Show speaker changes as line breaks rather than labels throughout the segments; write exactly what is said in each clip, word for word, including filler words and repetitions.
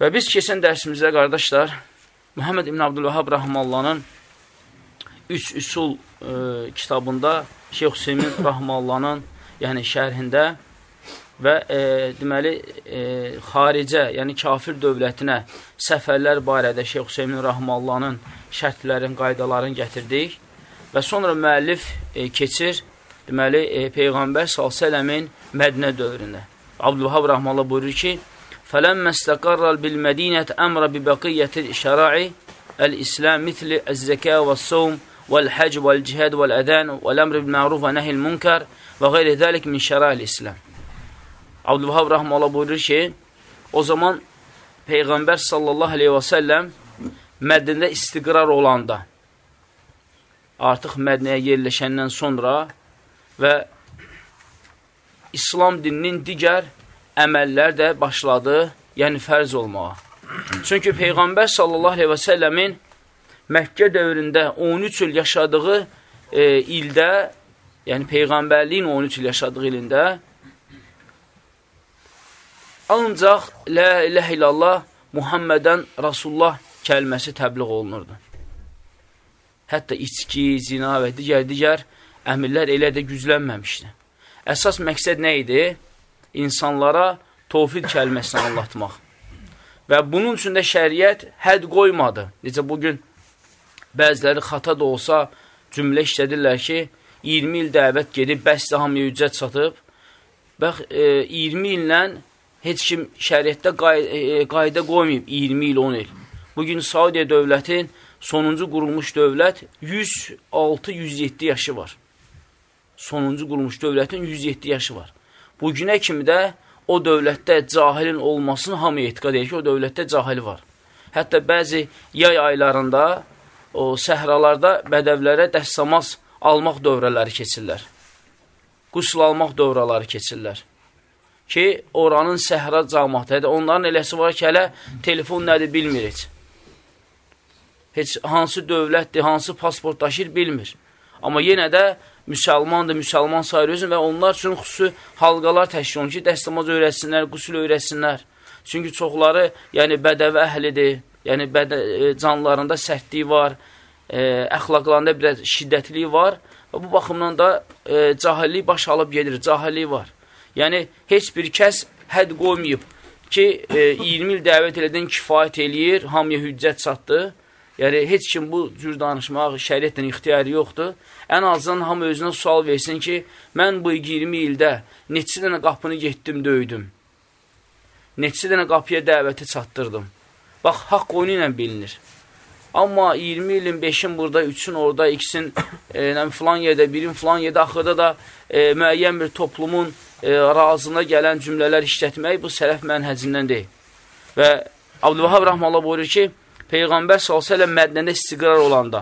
Və biz keçən dərsimizdə, qardaşlar, Muhammed İbn Abdülvahhab Rahmanllahın Üç Üsul e, kitabında Şeyx Hüseymin Rahmanllahın yəni şərhində və e, deməli e, xaricə, yəni kafir dövlətinə səfərlər barədə Şeyx Hüseymin Rahmanllahın şərtlərin, qaydaların gətirdik və sonra müəllif e, keçir deməli e, Peyğəmbər sallallahu əleyhi və səlləmin Mədinə dövründə. Abdülvahhab Rahmanllah buyurur ki: فَلَمَّا اسْتَقَرَّ بِالْمَد۪ينَةِ أَمْرَ بِبَقِيَّةِ الشَّرَاعِ الْإِسْلَامِ مِثْلِ الزَّكَاءِ وَالصَّوْمِ وَالْحَجِّ وَالْجِهَادِ وَالْأَذَانِ وَالْأَمْرِ بِالْمَعْرُوفِ وَنَهْيِ الْمُنكَرِ وَغَيْرِ ذَلِكَ مِنْ شَرَائِعِ الْإِسْلَامِ. Abdülvahhab Rahmanllah buyurur ki, o zaman Peyğəmbər sallallahu aleyhi və səlləm Mədinədə istiqrar olanda, artıq Mədinəyə yerləşəndən sonra və İslam dininin digər əməllər də başladı, yəni fərz olmağa. Çünki Peyğəmbər sallallahu aleyhi və səlləmin Məkkə dövründə on üç il yaşadığı e, ildə, yəni Peyğəmbərliyin on üç il yaşadığı ilində ancaq Lə iləhə illallah Muhammedən Rasulullah kəlməsi təbliğ olunurdu. Hətta içki, zina və digər-digər əmirlər elə də güclənməmişdi. Əsas məqsəd nə idi? İnsanlara tovhid kəlməsini anlatmaq. Və bunun üçün də şəriət hədd qoymadı. Necə bugün bəziləri xata da olsa cümlə işlədirlər ki, iyirmi il dəvət gedib, bəs də hamıya ücret satıb. Bax, e, iyirmi illə heç kim şəriətdə qay e, qayda qoymayıb, iyirmi il, on il. Bugün Saudiya dövlətin sonuncu qurulmuş dövlət yüz altı yüz yeddi yaşı var. Sonuncu qurulmuş dövlətin yüz yeddi yaşı var. Bugünə kimi də o dövlətdə cahilin olmasını hamı etiqad edir ki, o dövlətdə cahili var. Hətta bəzi yay aylarında, o səhralarda bədəvlərə dəstəmaz almaq dövrələri keçirlər. Qusl almaq dövrələri keçirlər. Ki, oranın səhra cəmaatı, onların eləsi var ki, hələ telefon nədir bilmir heç. Heç hansı dövlətdir, hansı pasport daşır bilmir. Amma yenə də müsəlmandır, müsəlman sayır və onlar üçün xüsusi halqalar təşkil olunur ki, dəstəmaz öyrətsinlər, qüsul öyrətsinlər. Çünki çoxları, yəni bədəvi əhlidir, yəni bədə, e, canlarında sərtliyi var, e, əxlaqlarında biraz şiddətliyi var və bu baxımdan da e, cahillik baş alıb gedir, cahillik var. Yəni, heç bir kəs hədd qoymayıb ki, e, iyirmi il dəvət elədən kifayət eləyir, hamıya hüccət çatdı. Yəni, heç kim bu cür danışmaq şəriətdən ixtiyarı yoxdur. Ən azından hamı özünə sual versin ki, mən bu iyirmi ildə neçə dənə qapını getdim, döydüm. Neçə dənə qapıya dəvəti çatdırdım. Bax, haqq oyunu ilə bilinir. Amma iyirmi ilin beşin burada, üçün orada, ikisin e, filan yerdə, birin filan yerdə, axırda da e, müəyyən bir toplumun e, razına gələn cümlələr işlətmək bu sələf mənhəcindən deyil. Və Abdülvahhab Rahmanllah buyurur ki, Peyğəmbər sallallahu əleyhi və səlləm Mədinədə istiqrar olanda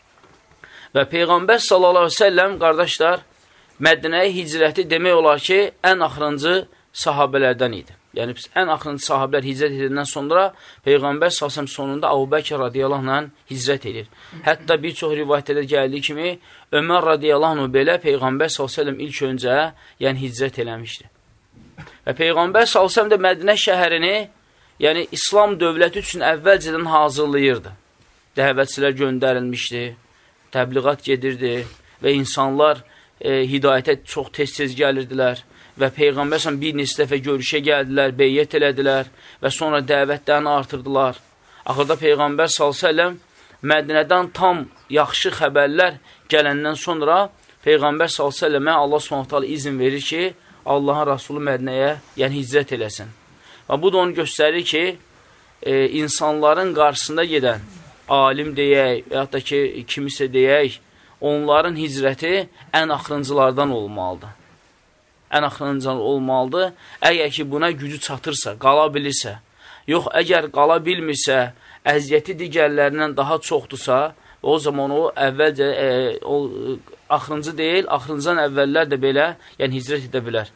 və Peyğəmbər sallallahu əleyhi və səlləm, qardaşlar, Mədinəyə hicrəti demək olar ki, ən axırıncı sahabələrdən idi. Yəni, ən axırıncı sahabələr hicrət edəndən sonra Peyğəmbər sallallahu əleyhi və səlləm sonunda Əbu Bəkr radiyallahu anh hicrət edir. Hətta bir çox rivayətlərdə gəldiyi kimi, Ömər radiyallahu anh belə Peyğəmbər sallallahu əleyhi və səlləm ilk öncə yəni hicrət eləmişdi. Və Peyğəmbər sallallahu əleyhi və səlləm də Mədinə şəhərini yəni, İslam dövləti üçün əvvəlcədən hazırlayırdı. Dəvətçilər göndərilmişdi, təbliğat gedirdi və insanlar e, hidayətə çox tez-tez gəlirdilər və Peyğəmbər bir neçə dəfə görüşə gəldilər, beyyət elədilər və sonra dəvətlərini artırdılar. Axırda Peyğəmbər sallallahu əleyhi və səlləm Mədinədən tam yaxşı xəbərlər gələndən sonra Peyğəmbər sallallahu əleyhi və səlləmə Allah Subhanahu taala izin verir ki, Allahın Rasulü Mədinəyə yəni hicrət eləsin. Və bu da onu göstərir ki, e, insanların qarşısında gedən alim deyək, və yaxud da ki, kimisə deyək, onların hicrəti ən axırıncılardan olmalıdır. Ən axırıncılardan olmalıdır. Əgər ki, buna gücü çatırsa, qala bilirsə, yox, əgər qala bilmirsə, əziyyəti digərlərindən daha çoxdursa, o zaman o əvvəlcə, e, o axırıncı deyil, axırıncıdan əvvəllər də belə, yəni hicrət edə bilər.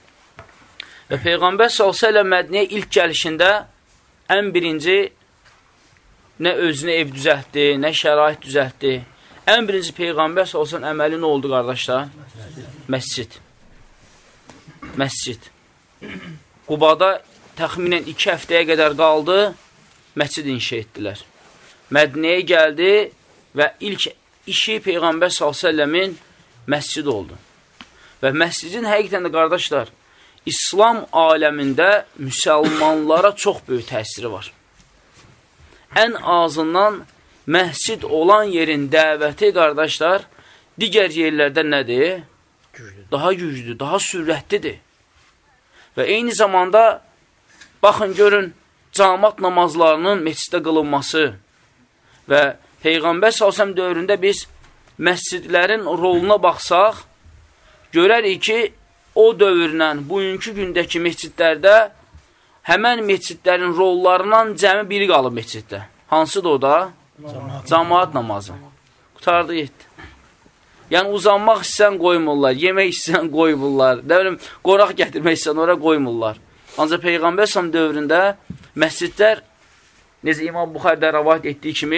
Və Peyğəmbər sallallahu əleyhi və səlləm Mədinəyə ilk gəlişində ən birinci nə özünə ev düzəltdi, nə şərait düzəltdi. Ən birinci Peyğəmbər sallallahu əleyhi və səlləm əməli nə oldu, qardaşlar? Məscid. Məscid. Qubada təxminən iki həftəyə qədər qaldı, məscid inşa etdilər. Mədinəyə gəldi və ilk işi Peyğəmbər sallallahu əleyhi və səlləmin məscid oldu. Və məscidin həqiqətən də qardaşlar, İslam aləmində müsəlmanlara çox böyük təsiri var. Ən azından məscid olan yerin dəvəti qardaşlar, digər yerlərdə nədir? Daha güclüdür, daha sürətlidir. Və eyni zamanda, baxın, görün, cəmaət namazlarının məsciddə qılınması və Peyğəmbər sallallahu əleyhi və səlləm dövründə biz məscidlərin roluna baxsaq, görərik ki, o dövrlə bugünkü gündəki məscidlərdə həmən məscidlərin rollarından cəmi biri qalıb məsciddə. Hansıdır o da? Cəmaət namazı. Qutardı, yetdi. Yəni, uzanmaq istəyən qoymurlar, yemək istəyən qoymurlar, nə bilim, qoraq gətirmək istəyən oraya qoymurlar. Ancaq Peyğəmbər sallallahu əleyhi və səlləm dövründə məscidlər, necə İmam Buxarıda rəvayət etdiyi kimi,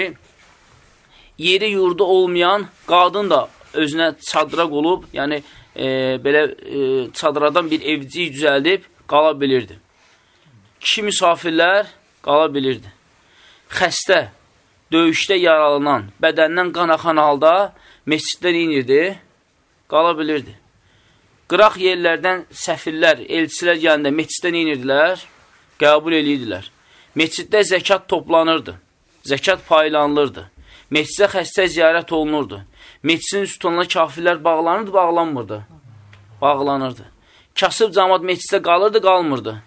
yeri yurdu olmayan qadın da özünə çadıra qolub, yəni e, belə e, çadıradan bir evcik düzəldib qala bilirdi. Kişi misafirlər qala bilirdi. Xəstə, döyüşdə yaralanan, bədəndən qan axan halda məscidlər inirdi, qala bilirdi. Qıraq yerlərdən səfirlər, elçilər gələndə məsciddən inirdilər, qəbul edirdilər. Məsciddə zəkat toplanırdı, zəkat paylanılırdı. Məscidə xəstə ziyarət olunurdu. Məscidin sütununa kafirlər bağlanırdı, bağlanmırdı. Bağlanırdı. Kasıb cəmaət məsciddə qalırdı, qalmırdı.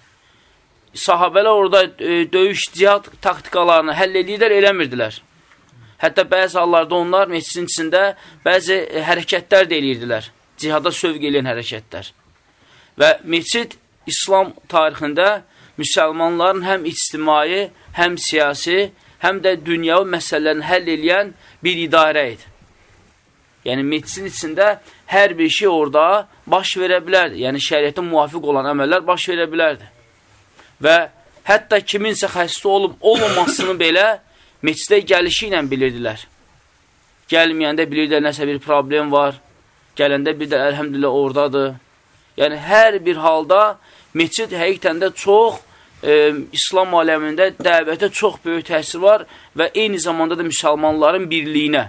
Sahabələr orada e, döyüş, cihad taktikalarını həll edirlər, eləmirdilər. Hətta bəzi hallarda onlar məscidin içində bəzi e, hərəkətlər də eləyirdilər. Cihada sövq eləyən hərəkətlər. Və məscid İslam tarixində müsəlmanların həm ictimai, həm siyasi, həm də dünyavi məsələlərini həll eləyən bir idarə idi. Yəni, məscidin içində hər bir şey orada baş verə bilərdi. Yəni, şəriətə müvafiq olan əməllər baş verə bilərdi. Və hətta kiminsə xəstə olub, olmamasını belə məscidə gəlişi ilə bilirdilər. Gəlməyəndə bilirdilər, nəsə bir problem var. Gələndə bir də əlhəmdülillah oradadır. Yəni, hər bir halda məscid həqiqətən də çox e, İslam aləmində dəvətə çox böyük təsir var və eyni zamanda da müsəlmanların birliyinə.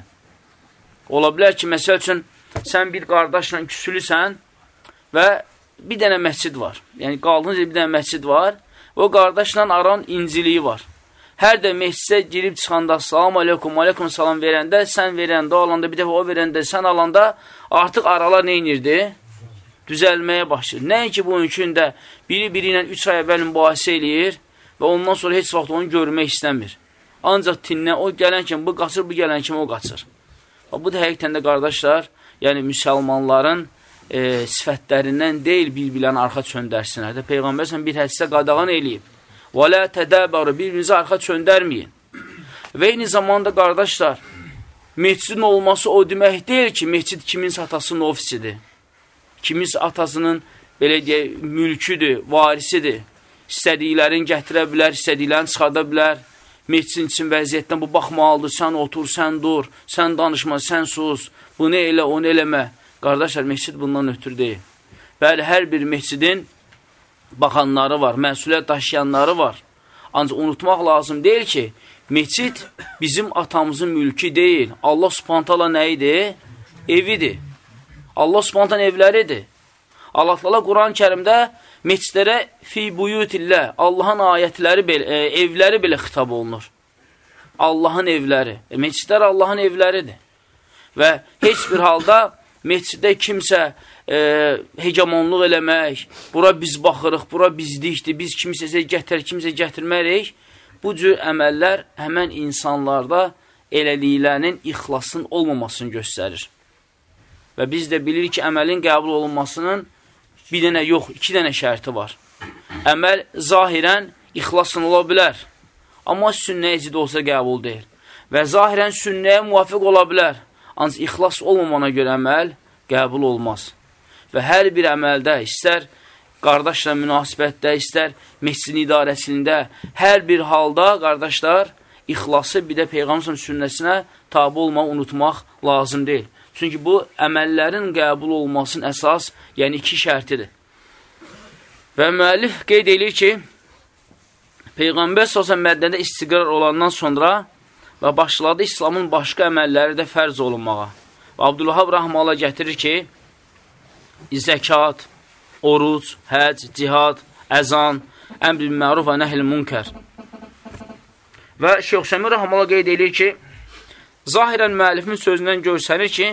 Ola bilər ki, məsəl üçün, sən bir qardaşla küsülüsən və bir dənə məscid var. Yəni, qaldığınız bir dənə məscid var. O qardaşla aran inciliyi var. Hər də məscidə girib çıxanda, salam aleykum, aleykum salam verəndə, sən verəndə, o alanda, bir dəfə o verəndə, sən alanda artıq aralar nə inirdi? Düzəlməyə başlayır. Nəinki bu mümkündə biri biri ilə üç ay əvvəl mübahisə eləyir və ondan sonra heç vaxt onu görmək istəmir. Ancaq tinlə o gələn kimi bu qaçır, bu gələn kimi o qaçır. Bu da həqiqətən də qardaşlar, yəni müsəlmanların e, sifətlərindən deyil bir-birlərini arxa çöndərsinlər. Peyğəmbər sən bir hədisdə qadağan eləyib. Və lə tədəbəru, bir-birinizi arxa çöndərməyin. Və eyni zamanda qardaşlar, məscidin olması o demək deyil ki, məscid kiminsə atasının ofisidir. Kiminsə atasının, belə deyək, mülküdür, varisidir. İstədiklərini gətirə bilər, istədiklərini çıxarda bilər. Məscidin üçün vəziyyətdən bu baxmalıdır, sən otur, sən dur, sən danışma, sən sus, bunu elə, onu eləmə. Qardaşlar, məscid bundan ötürü deyil. Bəli, hər bir məscidin baxanları var, məsuliyyət daşıyanları var. Ancaq unutmaq lazım deyil ki, məscid bizim atamızın mülkü deyil. Allah Subhanahu taala nə idi? Evidir. Allah Subhanahu taala evləridir. Allah Teala Quran-Kərimdə məscidlərə fi buyutillah, Allahın ayətləri belə, e, evləri belə xitab olunur. Allahın evləri. E, məscidlər Allahın evləridir. Və heç bir halda məsciddə kimsə e, hegemonluq eləmək, bura biz baxırıq, bura bizlikdir, biz kimsəsə gətir, kimsə gətirmərək, bu cür əməllər həmən insanlarda elədiklərinin ixlasın olmamasını göstərir. Və biz də bilirik ki, əməlin qəbul olunmasının bir dənə yox, iki dənə şərti var. Əməl zahirən ixlasın ola bilər, amma sünnəyə zid olsa qəbul deyil. Və zahirən sünnəyə müvafiq ola bilər, ancaq ixlas olmamana görə əməl qəbul olmaz. Və hər bir əməldə, istər qardaşla münasibətdə, istər məscidin idarəsində, hər bir halda, qardaşlar, ixlası bir də Peyğəmbər sünnəsinə tabi olmaq, unutmaq lazım deyil. Çünki bu, əməllərin qəbul olmasının əsas, yəni iki şərtidir. Və müəllif qeyd edir ki, Peyğəmbər s.ə.v Mədnədə istiqrar olandan sonra və başladı İslamın başqa əməlləri də fərz olunmağa. Və Abdülvahab Rəhməllah gətirir ki, zəkat, oruc, həc, cihad, əzan, əmr bil məruf və nəhl münkər. Və Şeyx Hüseymin Rəhməllah qeyd edir ki, zahirən müəllifin sözündən görsənir ki,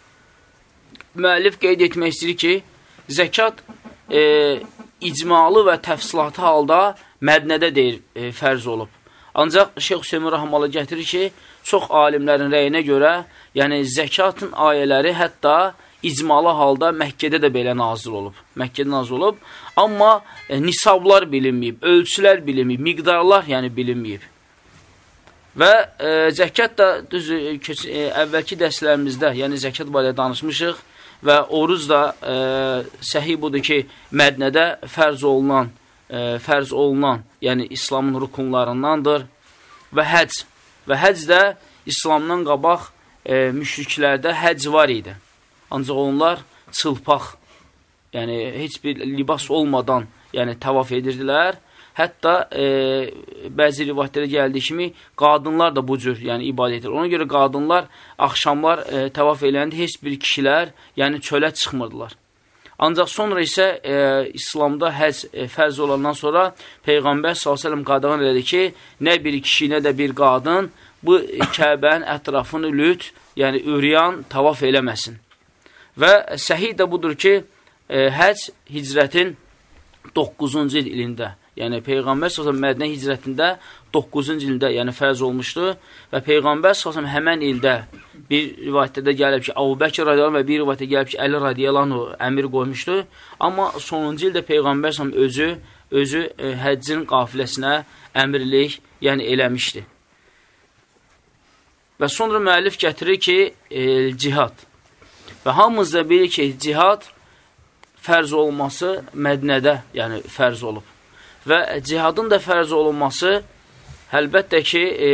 müəllif qeyd etmək istəyir ki, zəkat e, icmalı və təfsilatı halda Mədnədə deyir, e, fərz olub. Ancaq Şeyx Hüseymin Rəhməllah gətirir ki, çox alimlərin rəyinə görə, yəni zəkatın ayələri hətta icmalı halda Məkkədə də belə nazil olub. Məkkədə nazil olub, amma e, nisablar bilinməyib, ölçülər bilinməyib, miqdarlar yəni bilinməyib. Və e, zəkat da düz e, əvvəlki dərslərimizdə, yəni zəkat barədə danışmışıq və oruz da e, səhih budur ki, Mədnədə fərz olunan, e, fərz olunan, yəni İslamın rukunlarındandır və həc. Və həc də İslamdan qabaq e, müşriklərdə həc var idi. Ancaq onlar çılpaq, yəni heç bir libas olmadan yəni təvaf edirdilər. Hətta e, bəzi rivayətlərə gəldiyi kimi qadınlar da bu cür yəni ibadət edir. Ona görə qadınlar axşamlar e, təvaf eləyəndə heç bir kişilər yəni çölə çıxmırdılar. Ancaq sonra isə e, İslamda həc e, fərz olandan sonra Peyğəmbər sallallahu əleyhi və səlləm qadağan elədi ki, nə bir kişi, nə də bir qadın bu Kəbənin ətrafını lüt, yəni üryan təvaf eləməsin. Və səhih də budur ki, e, həc hicrətin doqquzuncu ilində, yəni Peyğəmbər sallallahu əleyhi və səlləm Mədinə hicrətində doqquzuncu ildə yəni fərz olmuşdu və Peyğəmbər sallallahu əleyhi və səlləm həmən ildə bir rivayətdə gəlib ki, Əbu Bəkir radiyallahu anh və bir rivayətdə gəlib ki, Əli radiyallahu anh əmir qoymuşdu. Amma sonuncu ildə Peyğəmbər sallallahu əleyhi və səlləm özü, özü e, həccin qafiləsinə əmirlik yəni eləmişdi. Və sonra müəllif gətirir ki, e, cihad. Və hamımız da bilir ki, cihad fərz olması Mədnədə yəni fərz olub. Və cihadın da fərz olunması əlbəttə ki, e,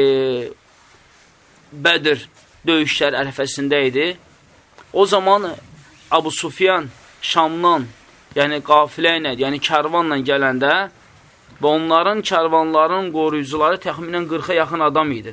Bədir döyüşlər ərəfəsində idi. O zaman Abu Sufyan Şamdan, yəni qafilə ilə, yəni kərvanla gələndə və onların kərvanların qoruyucuları təxminən qırxa yaxın adam idi.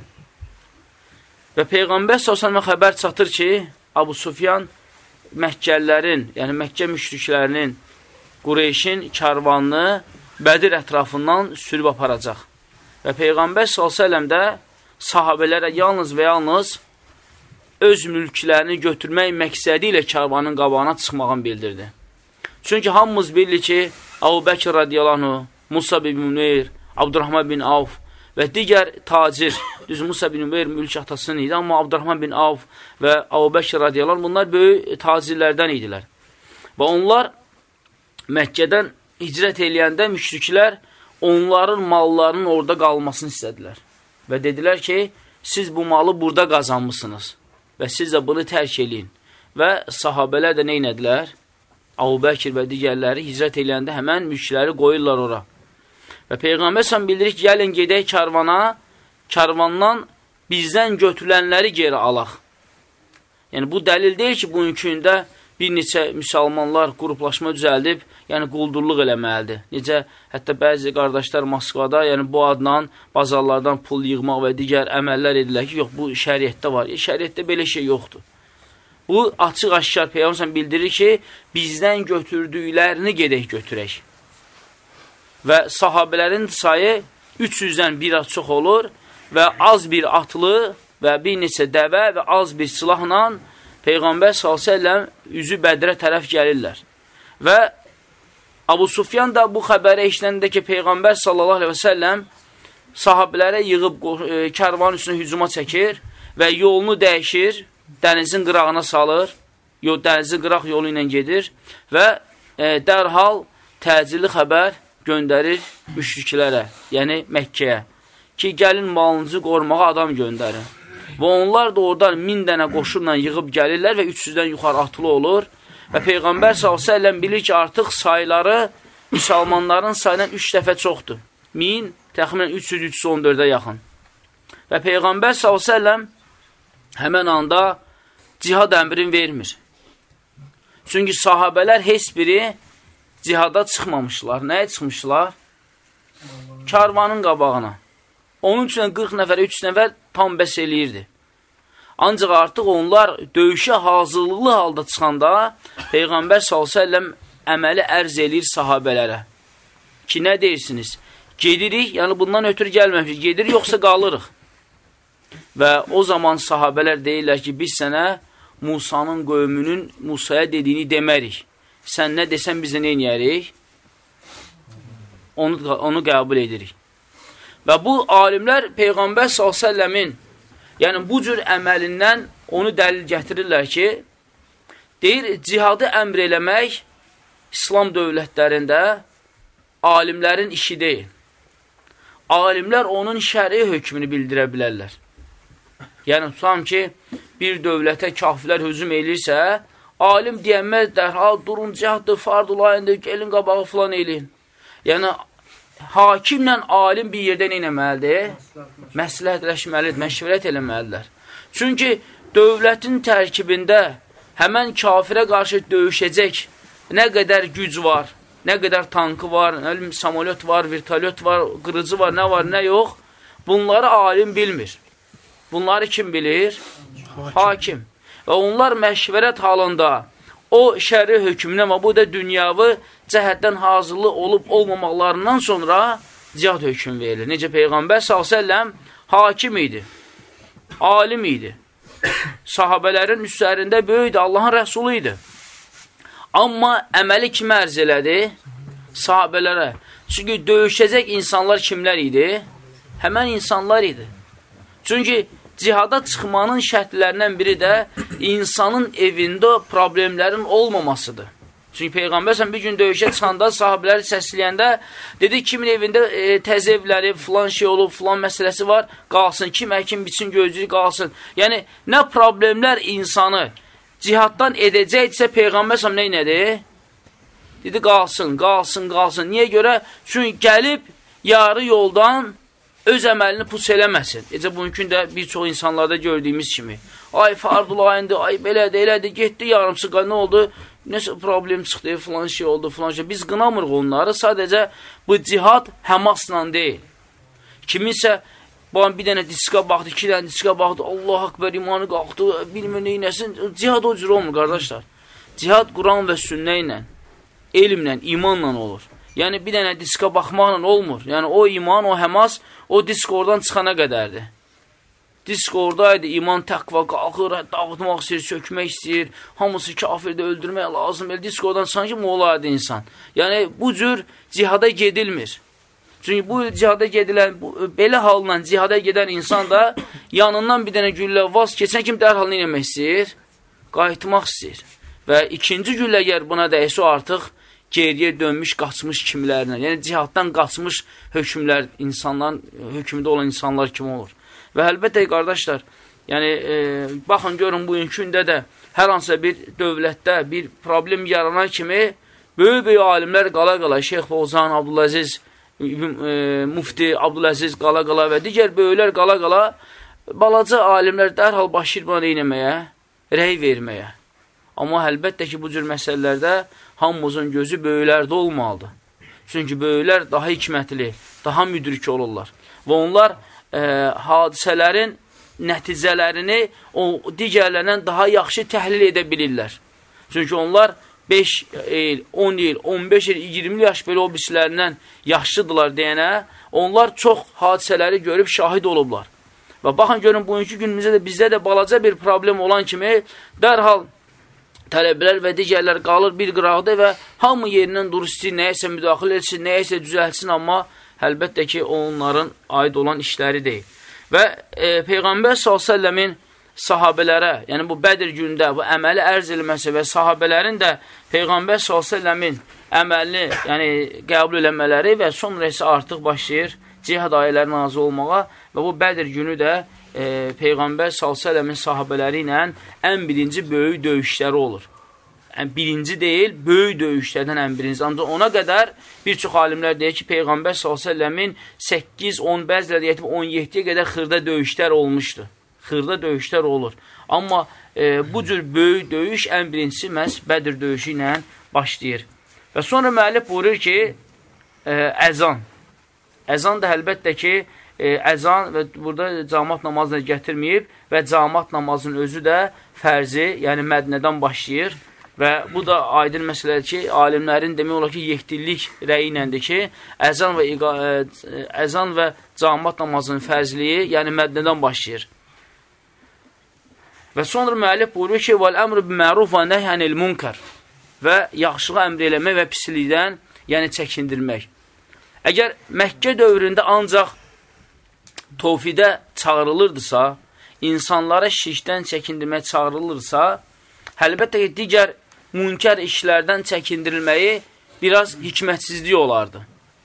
Və Peyğəmbər sallallahu əleyhi və səlləm xəbər çatır ki, Abu Sufyan Məkkəlilərin, yəni Məkkə müşriklərinin, Qureyşin kərvanını Bədir ətrafından sürüb aparacaq. Və Peyğəmbər sallallahu əleyhi və səlləm də sahabələrə yalnız və yalnız öz mülklərini götürmək məqsədi ilə kərvanın qabağına çıxmağını bildirdi. Çünki hamımız bilir ki, Əbu Bəkir radiyallahu anh, Musa bin Ümeyr, Abdurrahman bin Avf və digər tacir, düz Musa bin Ümeyr mülk atasının idi, amma Abdurrahman bin Avf və Əbu Bəkir radiyallahu anh, bunlar böyük tacirlərdən idilər. Və onlar Məkkədən hicrət eləyəndə müşriklər onların mallarının orada qalmasını istədilər. Və dedilər ki, siz bu malı burada qazanmışsınız və siz də bunu tərk eləyin. Və sahabələr də nə inədilər? Əbu Bəkir və digərləri hicrət eləyəndə həmən müşrikləri qoyurlar ora. Və Peyğəmbər sən bildirir ki, gəlin gedək kərvana, kərvandan bizdən götürülənləri geri alaq. Yəni bu dəlil deyil ki, bugünkü gündə bir neçə müsəlmanlar qruplaşma düzəldib, yəni quldurluq eləməlidir. Necə, hətta bəzi qardaşlar Moskvada, yəni bu adla bazarlardan pul yığmaq və digər əməllər edirlər ki, yox, bu şəriətdə var. E, şəriətdə belə şey yoxdur. Bu, açıq-aşkar Peyğəmbər bildirir ki, bizdən götürdüklərini gedək götürək. Və sahabələrin sayı üç yüzdən bir az çox olur və az bir atlı və bir neçə dəvə və az bir silahla Peyğəmbər sallallahu əleyhi və səlləm üzü Bədrə tərəf gəlirlər. Və Abu Sufyan da bu xəbəri eşidəndə ki, Peyğəmbər sallallahu əleyhi və səlləm sahabələrə yığıb e, kərvanın üstünə hücuma çəkir və yolunu dəyişir, dənizin qırağına salır, yol, dənizin qıraq yolu ilə gedir və e, dərhal təcili xəbər göndərir müşriklərə, yəni Məkkəyə ki, gəlin malınızı qorumağa adam göndərin. Və onlar da oradan min dənə qoşurla yığıb gəlirlər və üç yüzdən yuxarı atlı olur. Və Peyğəmbər sallallahu əleyhi və səlləm bilir ki, artıq sayları müsəlmanların sayından üç dəfə çoxdur. min, təxminən üç yüz üç yüz on dördə yaxın. Və Peyğəmbər sallallahu əleyhi və səlləm həmən anda cihad əmrini vermir. Çünki sahabələr heç biri cihada çıxmamışlar. Nəyə çıxmışlar? Karvanın qabağına. Onun üçün qırx nəfər, üç nəfər tam bəs eləyirdi. Ancaq artıq onlar döyüşə hazırlıqlı halda çıxanda Peyğəmbər sallallahu əleyhi və səlləm əməli ərz eləyir sahabələrə. Ki, nə deyirsiniz? Gedirik, yəni bundan ötürü gəlməmişik, gedirik, yoxsa qalırıq. Və o zaman sahabələr deyirlər ki, biz sənə Musanın qövmünün Musaya dediyini demərik. Sən nə desən biz də nə eləyərik? Onu, onu qəbul edirik. Və bu alimlər Peyğəmbər sallallahu əleyhi və səlləmin, yəni bu cür əməlindən onu dəlil gətirirlər ki, deyir, cihadı əmr eləmək İslam dövlətlərində alimlərin işi deyil. Alimlər onun şəri hökmünü bildirə bilərlər. Yəni, tutam ki, bir dövlətə kafirlər hücum eləyirsə, alim deyənməz dərhal, durun, cihaddır, fardul ayındır, gəlin qabağı filan eləyin. Yəni, hakimlə alim bir yerdə nə eləməlidir? Məsləhətləşməlidir, məşvərət eləməlidirlər. Çünki dövlətin tərkibində həmən kafirə qarşı döyüşəcək nə qədər güc var, nə qədər tankı var, nə samolyot var, vertolyot var, qırıcı var, nə var, nə yox, bunları alim bilmir. Bunları kim bilir? Hakim. Hakim. Və onlar məşvərət halında o şəri hökmünə və bu da dünyavı cəhətdən hazırlı olub olmamaqlarından sonra cihad hökmü verilir. Necə Peyğəmbər sallallahu əleyhi və səlləm hakim idi, alim idi, sahabələrin üstlərində böyüdü, Allahın rəsulu idi. Amma əməli kimə ərz elədi? Sahabələrə. Çünki döyüşəcək insanlar kimlər idi? Həmən insanlar idi. Çünki cihada çıxmanın şərtlərindən biri də insanın evində problemlərin olmamasıdır. Çünki Peyğəmbər sən bir gün döyüşə çıxanda sahabələri səsləyəndə dedi, kimin evində e, təzə evləri, filan şey olub, filan məsələsi var, qalsın, kim əkin biçin gözlüyü qalsın. Yəni, nə problemlər insanı cihaddan edəcəkdirsə Peyğəmbər sən nə inədi? Dedi, qalsın, qalsın, qalsın. Niyə görə? Çünki gəlib yarı yoldan öz əməlini pus eləməsin. Ecə, bugün də bir çox insanlarda gördüyümüz kimi. Ay, fardul ayındır, ay, belədir, elədir, getdi yarımsı, nə oldu? Nəsə problem çıxdı, filan şey oldu, filan şey. Biz qınamırıq onları, sadəcə bu cihad həmasla deyil. Kiminsə, bir dənə diska baxdı, iki dənə diska baxdı, Allah akbar, imanı qalxdı, bilmir neynəsin. Cihad o cür olmur, qardaşlar. Cihad Quran və sünnə ilə, elmlə, imanla olur. Yəni, bir dənə diska baxmaqla olmur. Yəni, o iman, o həmas, o disk oradan çıxana qədərdir. Disk oradaydı, iman, təqva, qalxır, dağıtmaq istəyir, sökmək istəyir, hamısı kafirdə öldürmək lazım. Disk oradan sanki molaydı insan. Yəni, bu cür cihada gedilmir. Çünki bu cihada gedilən, bu, belə halla cihada gedən insan da yanından bir dənə güllə vaz keçən kim dərhal nə eləmək istəyir? Qayıtmaq istəyir. Və ikinci güllə əgər buna dəysə o artıq geriyə dönmüş, qaçmış kimlərlə, yəni cihaddan qaçmış hökmlər, insanların, hökmdə olan insanlar kimi olur. Və əlbəttə, qardaşlar, yəni, e, baxın, görün, bugünkü gündə də hər hansısa bir dövlətdə bir problem yaranan kimi böyük-böyük alimlər qala-qala, Şeyx Fozan, Abdüləziz, e, Mufti, Abdüləziz qala-qala və digər böyüklər qala-qala balaca alimlər dərhal başlayır buna reynəməyə, rəy verməyə. Amma əlbəttə ki, bu cür məsələlərdə hamımızın gözü böyüklərdə olmalıdır. Çünki böyüklər daha hikmətli, daha müdrik olurlar. Və onlar e, hadisələrin nəticələrini o digərlərindən daha yaxşı təhlil edə bilirlər. Çünki onlar beş il, on il, on beş il, iyirmi yaş belə o birisilərindən yaşlıdırlar deyənə, onlar çox hadisələri görüb şahid olublar. Və baxın, görün, bugünkü günümüzdə də bizdə də balaca bir problem olan kimi dərhal tələbələr və digərlər qalır bir qıraqda və hamı yerindən durur, istəyir, nəyəsə müdaxilə etsin, nəyəsə düzəltsin, amma əlbəttə ki, onların aid olan işləri deyil. Və e, Peyğəmbər sallallahu əleyhi və səlləmin sahabələrə, yəni bu Bədir gündə bu əməli ərz eləməsi və sahabələrin də Peyğəmbər sallallahu əleyhi və səlləmin əməlini, yəni qəbul eləmələri və sonra isə artıq başlayır cihad ayələri nazil olmağa və bu Bədir günü də E, Peyğəmbər sallallahu əleyhi və səlləmin sahabələri ilə ən birinci böyük döyüşləri olur. Yəni, birinci deyil, böyük döyüşlərdən ən birinci. Ancaq ona qədər bir çox alimlər deyir ki, Peyğəmbər sallallahu əleyhi və səlləmin səkkiz, on, bəziləri deyir ki, on yeddiyə qədər xırda döyüşlər olmuşdur. Xırda döyüşlər olur. Amma e, bu cür böyük döyüş ən birincisi məhz Bədir döyüşü ilə başlayır. Və sonra müəllif buyurur ki, e, əzan. Əzan da əlbəttə ki, e, əzan və burada cəmaat namazını gətirməyib və cəmaat namazının özü də fərzi, yəni mədnədən başlayır və bu da aydın məsələdir ki, alimlərin demək olar ki, yekdillik rəyi iləndir ki, əzan və, e, əzan və cəmaat namazının fərzliyi, yəni mədnədən başlayır. Və sonra müəllif buyuruyor ki, vəl-əmru biməruf və nəhyənil munkar və yaxşılığı əmr eləmək və pislikdən, yəni çəkindirmək. Əgər Məkkə dövründə ancaq tovhidə çağırılırdısa, insanlara şirkdən çəkindirmək çağırılırsa, əlbəttə ki, digər münkər işlərdən çəkindirilməyi biraz hikmətsizlik olardı.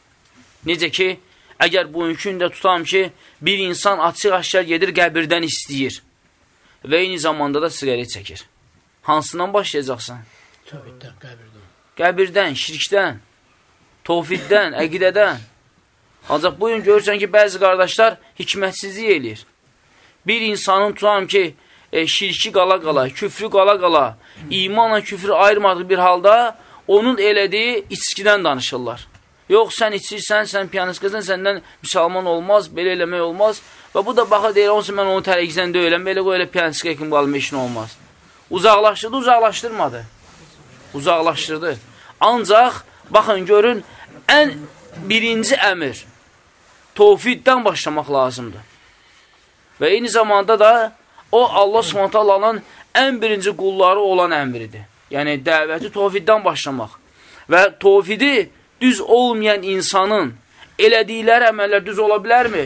Necə ki, əgər bugünkü də tutam ki, bir insan açıq-aşkar gedir, qəbirdən istəyir və eyni zamanda da siqaret çəkir. Hansından başlayacaqsan?
Tovhiddən, qəbirdən.
Qəbirdən, şirkdən, tovhiddən, əqidədən. Ancaq bugün görürsən ki, bəzi qardaşlar hikmətsizlik eləyir. Bir insanın tutam ki, e, şirki qala-qala, küfrü qala-qala, imanla küfrü ayırmadığı bir halda onun elədiyi içkidən danışırlar. Yox, sən içirsən, sən piyanistqasan, səndən müsəlman olmaz, belə eləmək olmaz. Və bu da baxa deyir, olsun mən onu tərəqizən döyüləm, belə qoy elə piyanistqa kim qalma işin olmaz. Uzaqlaşdırdı, uzaqlaşdırmadı. Uzaqlaşdırdı. Ancaq, baxın, görün, ən birinci əmr tovhiddən başlamaq lazımdır. Və eyni zamanda da o Allah Subhanahu taalanın ən birinci qulları olan əmridir. Yəni, dəvəti tovhiddən başlamaq. Və tovhidi düz olmayan insanın elədikləri əməllər düz ola bilərmi?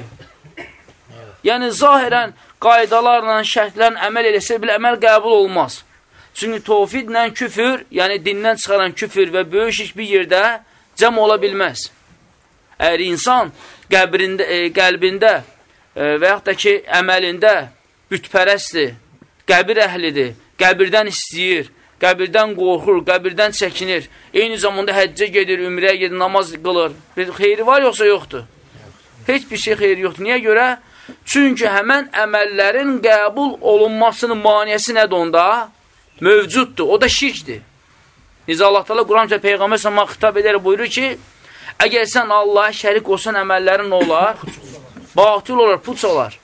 Yəni, zahirən qaydalarla, şərtlərlə əməl eləsə belə əməl qəbul olmaz. Çünki tovhidlə küfür, yəni dindən çıxaran küfür və böyük şirk bir yerdə cəm ola bilməz. Əgər insan qəbrində, e, qəlbində e, və yaxud da ki, əməlində bütpərəstdir, qəbir əhlidir, qəbirdən istəyir, qəbirdən qorxur, qəbirdən çəkinir, eyni zamanda həccə gedir, ümrəyə gedir, namaz qılır. Bir xeyri var yoxsa yoxdur? Heç bir şey xeyri yoxdur. Niyə görə? Çünki həmən əməllərin qəbul olunmasının maniyəsi nədir onda? Mövcuddur, o da şirkdir. Necə Allah Teala Quran-ı Peyğəmbər səma xitab edər buyurur ki, əgər sən Allaha şərik olsan əməllərin olar, batıl olar, puç olar.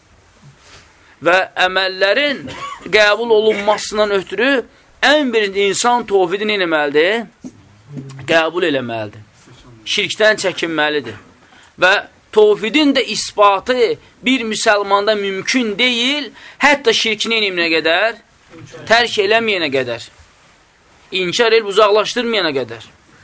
Və əməllərin qəbul olunmasından ötürü ən birinci insan tovhidini eləməlidir, qəbul eləməlidir. Şirkdən çəkinməlidir. Və tovhidin də isbatı bir müsəlmanda mümkün deyil, hətta şirkini eləməyənə qədər, tərk eləməyənə qədər, inkar el, uzaqlaşdırmayana qədər.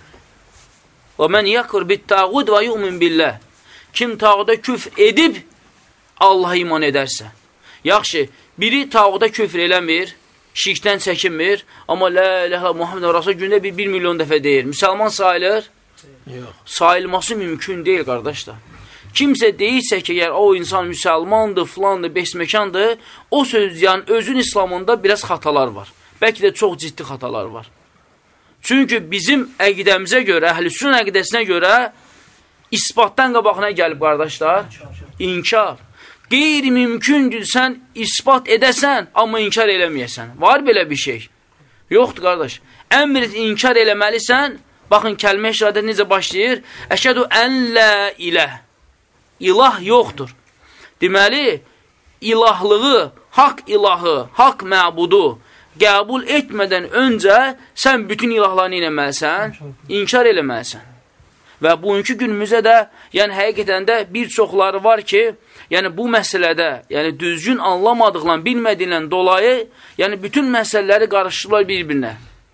Və mən yakır bit-tağud və yu'min billah. Kim tağuda küfr edib, Allaha iman edərsə. Yaxşı, biri tağuda küfr eləmir, şirkdən çəkinmir, amma la ilahe Muhammed Rasul gündə bir, bir milyon dəfə deyir. Müsəlman sayılır? Yox. Sayılması mümkün deyil, qardaşlar. Kimsə deyirsə ki, əgər o insan müsəlmandır, filandır, besməkandır, o söz, yəni özün İslamında biraz xatalar var. Bəlkə də çox ciddi xatalar var. Çünki bizim əqidəmizə görə, əhlüsünün əqidəsinə görə isbatdan qabağına gəlib, qardaşlar, inkar. Qeyri-mümkündür, sən isbat edəsən, amma inkar eləməyəsən. Var belə bir şey? Yoxdur, qardaş. Əmr inkar eləməlisən, baxın, kəlmə şəhadət necə başlayır? Əşhədü ən lə iləh. İlah yoxdur. Deməli, ilahlığı, haqq ilahı, haqq məbudu qəbul etmədən öncə sən bütün ilahlarını eləməlisən, inkar eləməlisən. Və bugünkü günümüzə də, yəni həqiqətən də bir çoxları var ki, yəni bu məsələdə, yəni düzgün anlamadıqla, bilmədiyilə dolayı, yəni bütün məsələləri qarışdırırlar bir-birinə.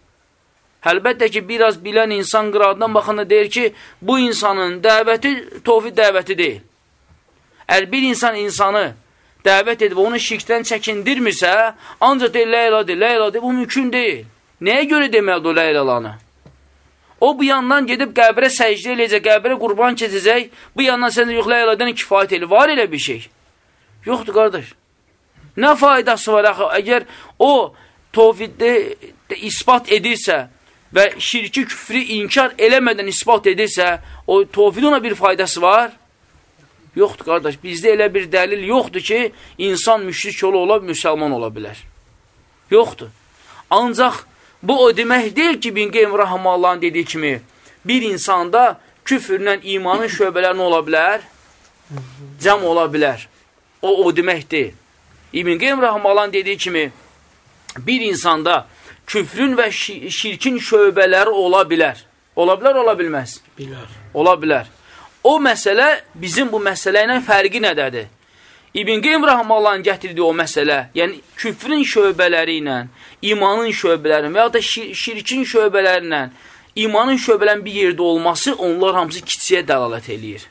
Əlbəttə ki, biraz bilən insan qıraatdan baxanda deyir ki, bu insanın dəvəti tovhid dəvəti deyil. Əgər bir insan insanı dəvət edib, onu şirkdən çəkindirmirsə, ancaq deyil, lə ilah deyil, lə ilah deyil, bu mümkün deyil. Nəyə görə deməlidir o lə ilahlanı? O, bu yandan gedib qəbrə səcdə eləyəcək, qəbrə qurban keçəcək, bu yandan sən də yox, lə ilah deyil, kifayət eləyir. Var elə bir şey. Yoxdur, qardaş. Nə faydası var, axı? Əgər o, tovhiddə ispat edirsə və şirki küfrü inkar eləmədən ispat edirsə, o tovhid ona bir faydası var? Yoxdur, qardaş. Bizdə elə bir dəlil yoxdur ki, insan müşrik yolu ola, müsəlman ola bilər. Yoxdur. Ancaq bu o demək deyil ki, Bin Qeym Rahmanallahın dediyi kimi, bir insanda küfrlə imanın şöbələrini ola bilər? cəm ola bilər. O, o demək deyil. İbn Qeym Rəhməllahın dediyi kimi, bir insanda küfrün və şirkin şöbələri ola bilər. Ola bilər, ola bilməz?
Bilər.
Ola bilər. O məsələ, bizim bu məsələ ilə fərqi nədədir? İbn Qeym Rəhməllahın gətirdiyi o məsələ, yəni küfrün şöbələri ilə, imanın şöbələri və ya da şir şirkin şöbələri ilə, imanın şöbələrinin bir yerdə olması, onlar hamısı kiçiyə dəlalət eləyir.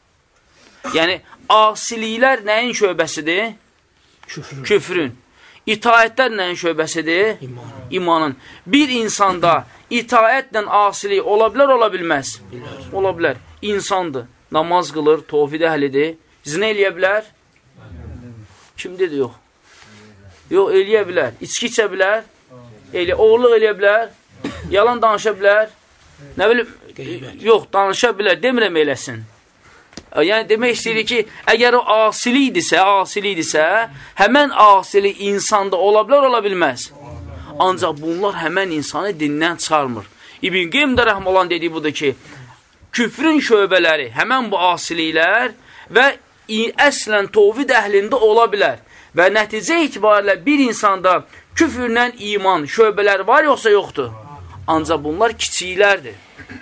Yəni, asiliklər nəyin şöbəsidir?
Küfrün.
Küfrün. İtaətlər nəyin şöbəsidir?
İman.
İmanın. Bir insanda itaətlə asilik ola bilər, ola bilməz?
Bilər.
Ola bilər. İnsandır. Namaz qılır, tovhid əhlidir. Zinə eləyə bilər? Kim dedi? Yox. Yox, eləyə bilər. İçki içə bilər? Elə, oğurluq eləyə bilər? Yalan danışa bilər? Nə bilim?
Qeybət.
Yox, danışa bilər. Demirəm eləsin. Yəni, demək istəyir ki, əgər o asili idisə, asili idisə, həmən asili insanda ola bilər, ola bilməz. Ancaq bunlar həmən insanı dindən çıxarmır. İbn Qeym də Rəhməllahın dediyi budur ki, küfrün şöbələri, həmən bu asiliklər və əslən tovhid əhlində ola bilər. Və nəticə itibarilə bir insanda küfrlə iman şöbələri var yoxsa yoxdur? Ancaq bunlar kiçiklərdir.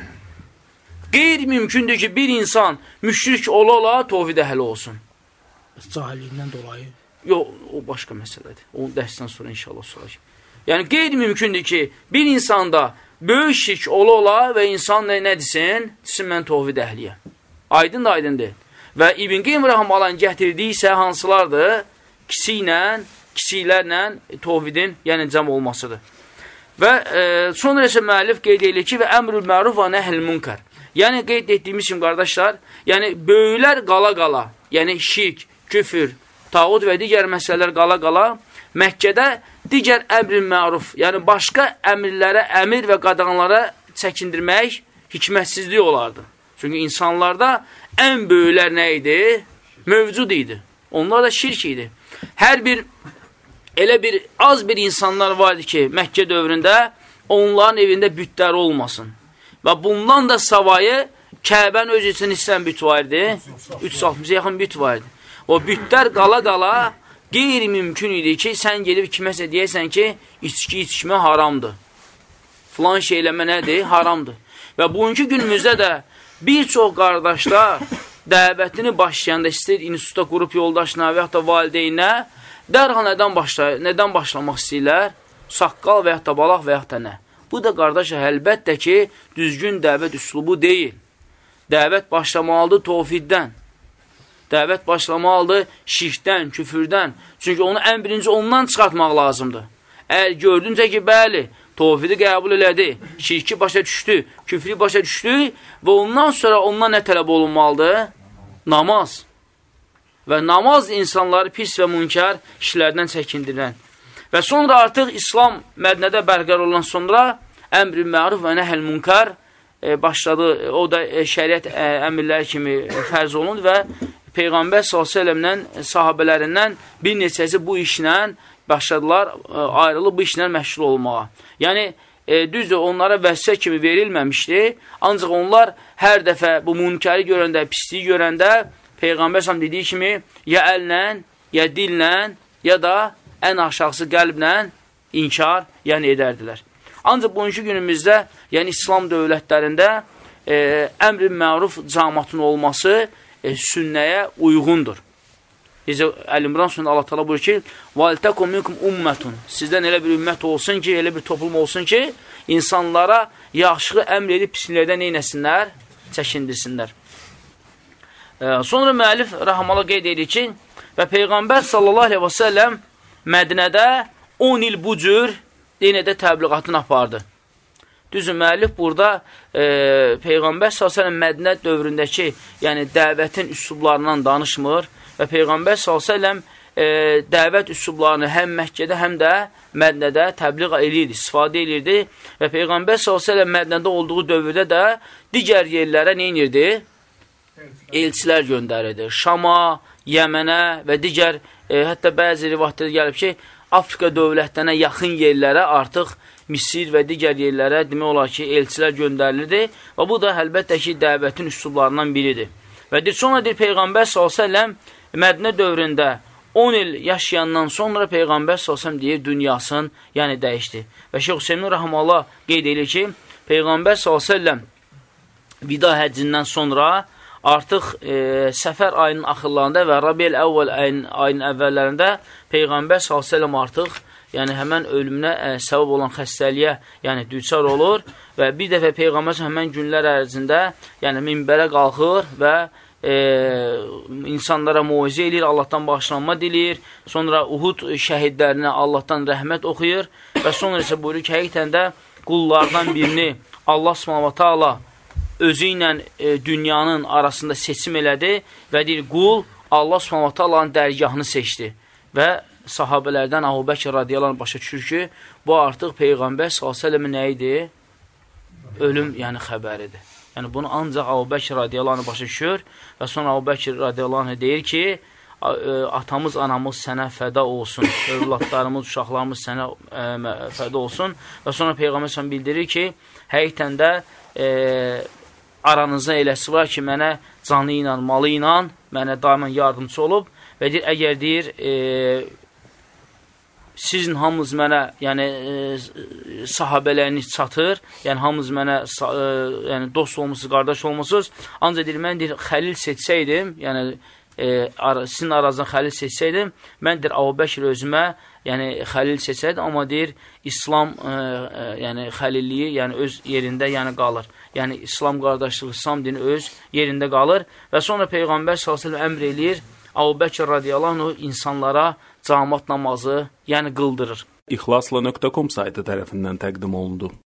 Qeyri-mümkündür ki, bir insan müşrik ola-ola tovhid əhli olsun.
Cahilliyindən dolayı.
Yox, o başqa məsələdir. O dərsdən sonra inşallah soracaq. Yəni, qeyri-mümkündür ki, bir insanda böyük şirk ola-ola və insan nə, nə desin? Desin, mən tovhid əhliyəm. Aydın da aydındır. Və İbn Qeym Rəhməllahın gətirdiyi isə hansılardır? Kiçiklə, kiçiklərlə tovhidin, yəni cəm olmasıdır. Və e, sonra isə müəllif qeyd edilir ki, və əmrül məruf və nəhl münkər. Yəni, qeyd etdiyimiz kimi, qardaşlar, yəni, böyüklər qala-qala, yəni, şirk, küfür, tağut və digər məsələlər qala-qala, Məkkədə digər əmr-i məruf, yəni, başqa əmirlərə, əmir və qadağanlara çəkindirmək hikmətsizlik olardı. Çünki insanlarda ən böyüklər nə idi? Mövcud idi. Onlar da şirk idi. Hər bir, elə bir, az bir insanlar vardı ki, Məkkə dövründə onların evində bütlər olmasın. Və bundan da savayı Kəbən öz üçün istən büt var idi. üç yüz altmışa yaxın büt var idi. O bütlər qala-qala qeyri-mümkün idi ki, sən gedib kiməsə deyəsən ki, içki içmə haramdır. Filan şey eləmə nədir? Haramdır. Və bugünkü günümüzdə də bir çox qardaşlar dəvətini başlayanda istəyir institutda qrup yoldaşına və yaxud da valideyinə dərhal nədən, başla nədən başlamaq istəyirlər? Saqqal və yaxud da balaq və yaxud da nə? Bu da qardaşa əlbəttə ki, düzgün dəvət üslubu deyil. Dəvət başlamalıdır tovhiddən. Dəvət başlamalıdır şirkdən, küfürdən. Çünki onu ən birinci ondan çıxartmaq lazımdır. Əgər gördüncə ki, bəli, tovhidi qəbul elədi, şirki başa düşdü, küfrü başa düşdü və ondan sonra ondan nə tələb olunmalıdır? Namaz. Və namaz insanları pis və münkər işlərdən çəkindirən. Və sonra artıq İslam Mədinədə bərqərar olan sonra əmr-i məruf və nəhl münkər e, başladı. O da e, şəriət e, əmirləri kimi e, fərz olundu və Peyğəmbər sallallahu əleyhi və səlləmdən, sahabələrindən bir neçəsi bu işlə başladılar, e, ayrılıb bu işlə məşğul olmağa. Yəni, e, düzdür, onlara vəzifə kimi verilməmişdi, ancaq onlar hər dəfə bu münkəri görəndə, pisliyi görəndə Peyğəmbər sallallahu dediyi kimi ya əllə, ya dillə, ya da ən aşağısı qəlblə inkar, yəni edərdilər. Ancaq bugünkü günümüzdə, yəni İslam dövlətlərində e, əmr-i məruf cəmaatının olması e, sünnəyə uyğundur. Necə Əl-İmran surəsində Allah təala buyurur ki: "Vəltəkum minkum ummetun." Sizdən elə bir ümmət olsun ki, elə bir toplum olsun ki, insanlara yaxşılığı əmr edib pisliklərdən nə etsinlər? Çəkindirsinlər. E, sonra müəllif Rəhməllah qeyd edir ki, və Peyğəmbər sallallahu əleyhi və səlləm Mədinədə on il bu cür yenə də təbliğatını apardı. Düzü, müəllif burada e, Peyğəmbər sallallahu əleyhi və səlləm Mədinə dövründəki, yəni dəvətin üslublarından danışmır və Peyğəmbər sallallahu əleyhi və səlləm e, dəvət üslublarını həm Məkkədə, həm də Mədinədə təbliğ edirdi, istifadə edirdi və Peyğəmbər sallallahu əleyhi və səlləm Mədinədə olduğu dövrdə də digər yerlərə nə edirdi? Elçilər göndərirdi. Şama, Yəmənə və digər, e, hətta bəzi rivayətlərdə gəlib ki, Afrika dövlətlərinə yaxın yerlərə artıq Misir və digər yerlərə demək olar ki, elçilər göndərilirdi və bu da əlbəttə ki, dəvətin üslublarından biridir. Və deyir, sonra deyir, Peyğəmbər sallallahu əleyhi və səlləm Mədinə dövründə on il yaşayandan sonra Peyğəmbər sallallahu əleyhi və səlləm deyir, dünyasını yəni dəyişdi. Və Şeyx Hüseymin Rəhməllah qeyd edir ki, Peyğəmbər sallallahu əleyhi və səlləm vida həccindən sonra artıq e, Səfər ayının axırlarında və Rabi'l Əvvəl ayının, ayının əvvəllərində Peyğəmbər sallallahu əleyhi və səlləm artıq yəni həmən ölümünə ə, səbəb olan xəstəliyə yəni düçar olur və bir dəfə Peyğəmbər həmən günlər ərzində yəni minbərə qalxır və e, insanlara muizə eləyir, Allahdan bağışlanma dilir, sonra Uhud şəhidlərinə Allahdan rəhmət oxuyur və sonra isə buyurur ki, həqiqətən də qullardan birini Allah Subhanahu va Taala özü ilə e, dünyanın arasında seçim elədi və deyir, qul Allah Subhanahu va Taala'nın dərgahını seçdi və sahabələrdən Əbu Bəkr radiyallahu anh başa düşür ki, bu artıq Peyğəmbər sallallahu əleyhi və səlləmin nə idi? Ölüm, yəni xəbəridir. Yəni bunu ancaq Əbu Bəkr radiyallahu anh başa düşür və sonra Əbu Bəkr radiyallahu anh deyir ki, atamız, anamız sənə fəda olsun, övladlarımız, uşaqlarımız sənə ə, fəda olsun və sonra Peyğəmbər sallallahu bildirir ki, həqiqətən də e, aranızda eləsi var ki, mənə canı ilə, malı ilə mənə daimən yardımcı olub və deyir, əgər deyir, e, sizin hamınız mənə, yəni e, sahabələriniz çatır, yəni hamınız mənə e, yəni, dost olmuşsunuz, qardaş olmuşsunuz, ancaq deyir, mən deyir, xəlil seçsəydim, yəni e, ar sizin aranızdan xəlil seçsəydim, mən deyir, Əbu Bəkr özümə yəni xəlil seçsəydim, amma deyir, İslam e, e, yəni xəlilliyi yəni öz yerində yəni qalır. Yəni İslam qardaşlığı, İslam dini öz yerində qalır və sonra Peyğəmbər sallallahu əleyhi və səlləm əmr eləyir, Əbu Bəkr radiyallahu anh insanlara cəmaət namazı yəni qıldırır.
İxlasla nöqtə com saytı tərəfindən təqdim olundu.